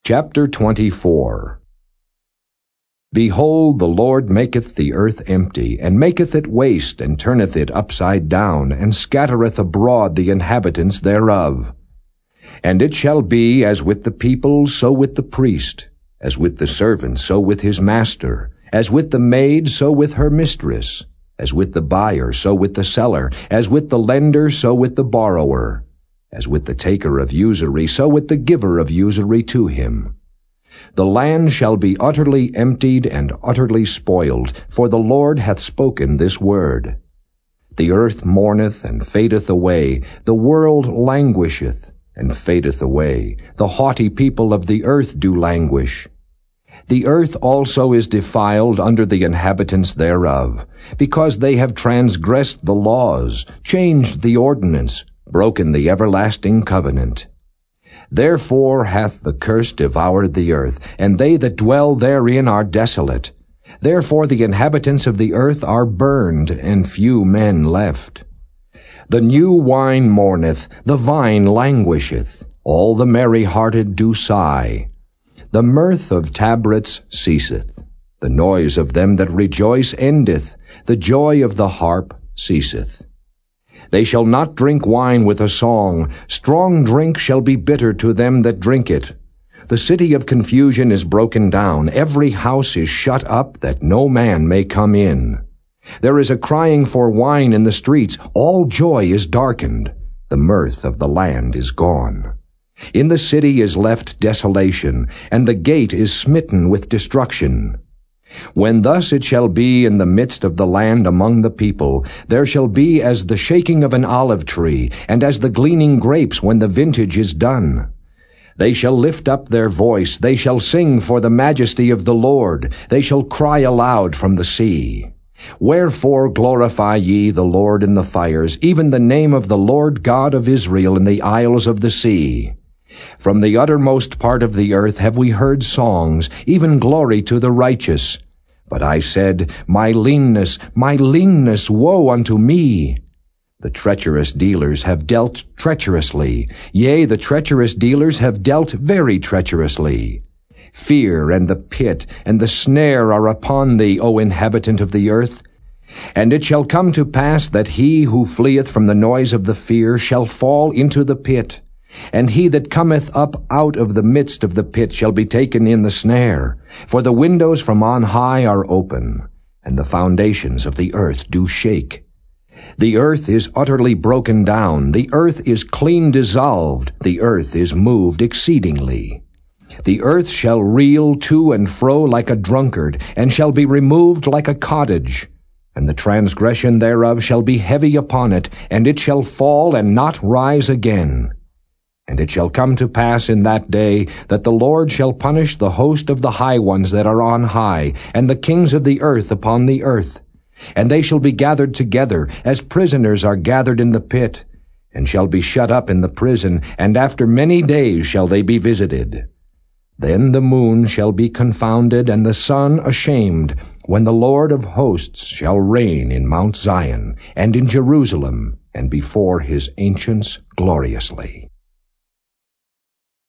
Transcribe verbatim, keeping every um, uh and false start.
Chapter twenty-four. Behold, the Lord maketh the earth empty, and maketh it waste, and turneth it upside down, and scattereth abroad the inhabitants thereof. And it shall be as with the people, so with the priest, as with the servant, so with his master, as with the maid, so with her mistress, as with the buyer, so with the seller, as with the lender, so with the borrower, as with the taker of usury, so with the giver of usury to him. The land shall be utterly emptied and utterly spoiled, for the Lord hath spoken this word. The earth mourneth and fadeth away, the world languisheth and fadeth away, the haughty people of the earth do languish. The earth also is defiled under the inhabitants thereof, because they have transgressed the laws, changed the ordinance, broken the everlasting covenant. Therefore hath the curse devoured the earth, and they that dwell therein are desolate. Therefore the inhabitants of the earth are burned, and few men left. The new wine mourneth, the vine languisheth, all the merry-hearted do sigh. The mirth of tabrets ceaseth, the noise of them that rejoice endeth, the joy of the harp ceaseth. They shall not drink wine with a song, strong drink shall be bitter to them that drink it. The city of confusion is broken down, every house is shut up, that no man may come in. There is a crying for wine in the streets, all joy is darkened, the mirth of the land is gone. In the city is left desolation, and the gate is smitten with destruction. When thus it shall be in the midst of the land among the people, there shall be as the shaking of an olive tree, and as the gleaning grapes when the vintage is done. They shall lift up their voice, they shall sing for the majesty of the Lord, they shall cry aloud from the sea. Wherefore glorify ye the Lord in the fires, even the name of the Lord God of Israel in the isles of the sea. From the uttermost part of the earth have we heard songs, even glory to the righteous. But I said, My leanness, my leanness, woe unto me! The treacherous dealers have dealt treacherously, yea, the treacherous dealers have dealt very treacherously. Fear and the pit and the snare are upon thee, O inhabitant of the earth. And it shall come to pass that he who fleeth from the noise of the fear shall fall into the pit. And he that cometh up out of the midst of the pit shall be taken in the snare. For the windows from on high are open, and the foundations of the earth do shake. The earth is utterly broken down, the earth is clean dissolved, the earth is moved exceedingly. The earth shall reel to and fro like a drunkard, and shall be removed like a cottage. And the transgression thereof shall be heavy upon it, and it shall fall and not rise again. And it shall come to pass in that day that the Lord shall punish the host of the high ones that are on high, and the kings of the earth upon the earth. And they shall be gathered together, as prisoners are gathered in the pit, and shall be shut up in the prison, and after many days shall they be visited. Then the moon shall be confounded, and the sun ashamed, when the Lord of hosts shall reign in Mount Zion, and in Jerusalem, and before his ancients gloriously.